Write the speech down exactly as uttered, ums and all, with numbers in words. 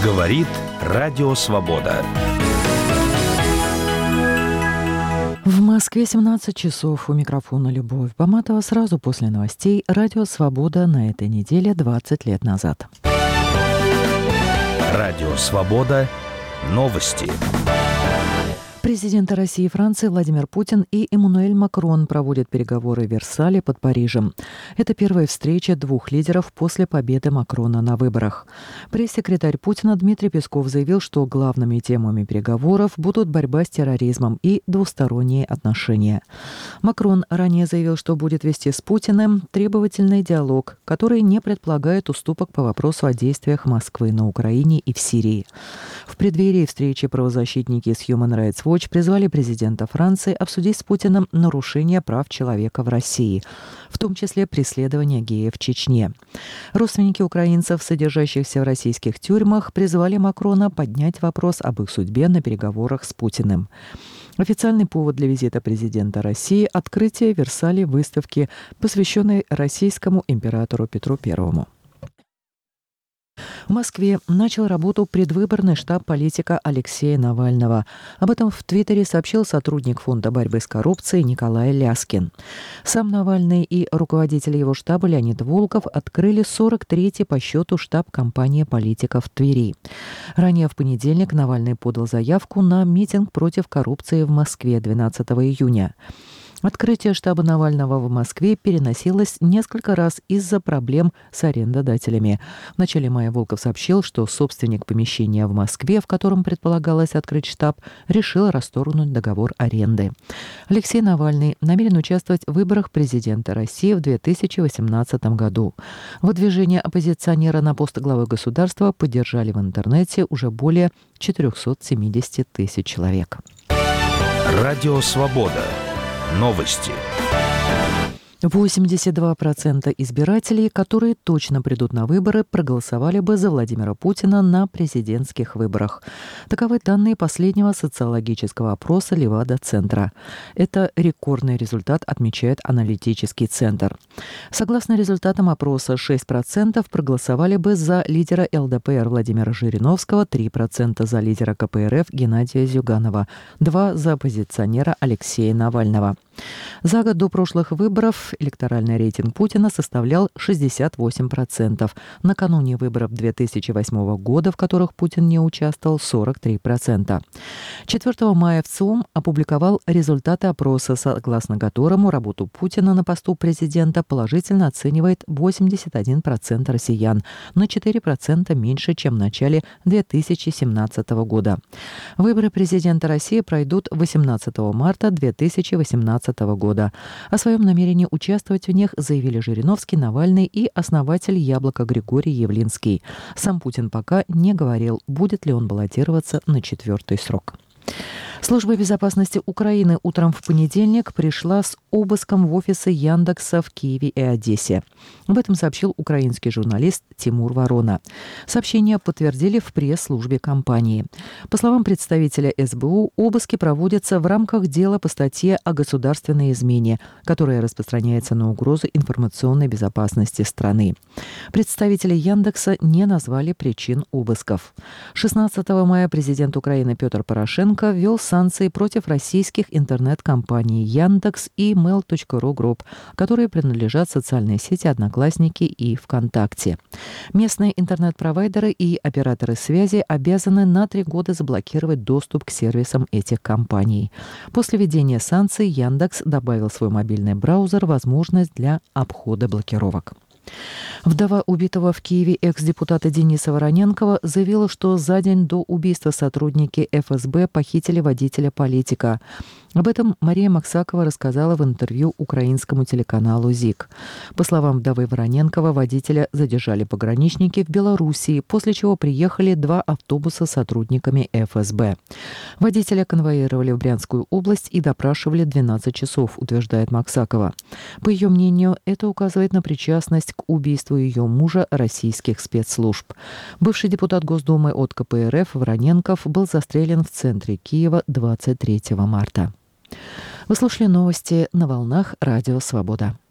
Говорит Радио Свобода. В Москве семнадцать часов. У микрофона Любовь Баматова. Сразу после новостей Радио Свобода на этой неделе двадцать лет назад. Радио Свобода. Новости. Президенты России и Франции Владимир Путин и Эммануэль Макрон проводят переговоры в Версале под Парижем. Это первая встреча двух лидеров после победы Макрона на выборах. Пресс-секретарь Путина Дмитрий Песков заявил, что главными темами переговоров будут борьба с терроризмом и двусторонние отношения. Макрон ранее заявил, что будет вести с Путиным требовательный диалог, который не предполагает уступок по вопросу о действиях Москвы на Украине и в Сирии. В преддверии встречи правозащитники с Human Rights Watch призвали президента Франции обсудить с Путиным нарушения прав человека в России, в том числе преследование геев в Чечне. Родственники украинцев, содержащихся в российских тюрьмах, призвали Макрона поднять вопрос об их судьбе на переговорах с Путиным. Официальный повод для визита президента России – открытие в Версале выставки, посвященной российскому императору Петру Первому. В Москве начал работу предвыборный штаб политика Алексея Навального. Об этом в Твиттере сообщил сотрудник Фонда борьбы с коррупцией Николай Ляскин. Сам Навальный и руководитель его штаба Леонид Волков открыли сорок третий по счету штаб компании политиков в Твери. Ранее в понедельник Навальный подал заявку на митинг против коррупции в Москве двенадцатого июня. Открытие штаба Навального в Москве переносилось несколько раз из-за проблем с арендодателями. В начале мая Волков сообщил, что собственник помещения в Москве, в котором предполагалось открыть штаб, решил расторгнуть договор аренды. Алексей Навальный намерен участвовать в выборах президента России в две тысячи восемнадцатом году. Выдвижение оппозиционера на пост главы государства поддержали в интернете уже более четыреста семьдесят тысяч человек. Радио Свобода. Новости. восемьдесят два процента избирателей, которые точно придут на выборы, проголосовали бы за Владимира Путина на президентских выборах. Таковы данные последнего социологического опроса Левада-центра. Это рекордный результат, отмечает аналитический центр. Согласно результатам опроса, шесть процентов проголосовали бы за лидера эл дэ пэ эр Владимира Жириновского, три процента за лидера ка пэ эр эф Геннадия Зюганова, два процента за оппозиционера Алексея Навального. За год до прошлых выборов электоральный рейтинг Путина составлял шестьдесят восемь процентов. Накануне выборов две тысячи восьмого года, в которых Путин не участвовал, сорок три процента. четвёртого мая в ЦИОМ опубликовал результаты опроса, согласно которому работу Путина на посту президента положительно оценивает восемьдесят один процент россиян, на четыре процента меньше, чем в начале две тысячи семнадцатого года. Выборы президента России пройдут восемнадцатого марта две тысячи восемнадцатого года. О своем намерении участвовать в них заявили Жириновский, Навальный и основатель «Яблока» Григорий Явлинский. Сам Путин пока не говорил, будет ли он баллотироваться на четвертый срок. Служба безопасности Украины утром в понедельник пришла с обыском в офисы Яндекса в Киеве и Одессе. Об этом сообщил украинский журналист Тимур Ворона. Сообщение подтвердили в пресс-службе компании. По словам представителя эс бэ у, обыски проводятся в рамках дела по статье о государственной измене, которая распространяется на угрозу информационной безопасности страны. Представители Яндекса не назвали причин обысков. шестнадцатого мая президент Украины Петр Порошенко ввел санкции против российских интернет-компаний Яндекс и мэйл точка ру Групп, которые принадлежат социальной сети Одноклассники и ВКонтакте. Местные интернет-провайдеры и операторы связи обязаны на три года заблокировать доступ к сервисам этих компаний. После введения санкций Яндекс добавил в свой мобильный браузер возможность для обхода блокировок. Вдова убитого в Киеве экс-депутата Дениса Вороненкова заявила, что за день до убийства сотрудники эф эс бэ похитили водителя-политика. Об этом Мария Максакова рассказала в интервью украинскому телеканалу ЗИК. По словам вдовы Вороненкова, водителя задержали пограничники в Белоруссии, после чего приехали два автобуса с сотрудниками эф эс бэ. Водителя конвоировали в Брянскую область и допрашивали двенадцать часов, утверждает Максакова. По ее мнению, это указывает на причастность к убийству ее мужа российских спецслужб. Бывший депутат Госдумы от ка пэ эр эф Вороненков был застрелен в центре Киева двадцать третьего марта. Вы слушали новости на волнах Радио Свобода.